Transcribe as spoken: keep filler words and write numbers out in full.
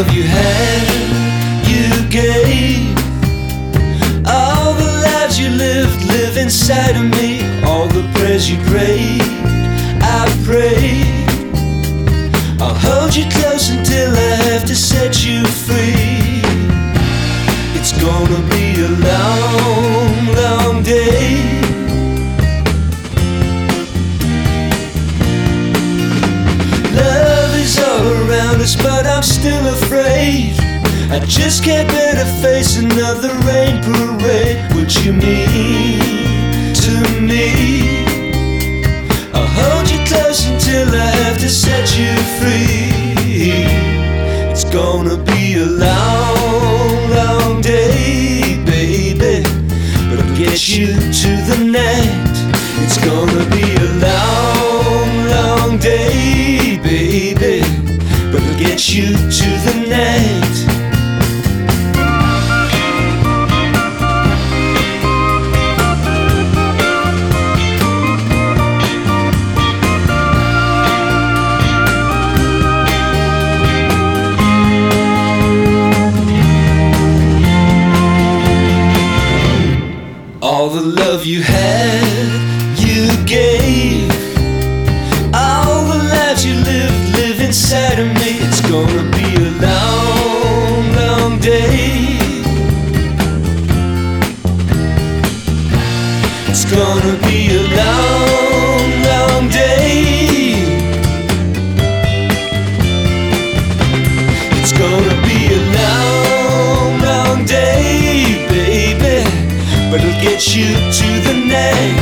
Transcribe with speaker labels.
Speaker 1: love you had, you gave. All the lives you lived live inside of me. All the prayers you prayed, I prayed. I'll hold you close until I have to set you free. It's gonna be a long, long day. Love is all around us, but I'm still afraid. I just can't bear to face another rain parade. What you mean to me? I'll hold you close until I have to set you free. It's gonna be a long, long day, baby, but I'll get you to the night. It's gonna be a long, long day, baby, but I'll get you to the night. All the love you had, you gave. All the lives you lived live inside of me. It's gonna be a long, long day. It's gonna be a long, long day. It's gonna be a long, long day, baby, but it'll get you to the next.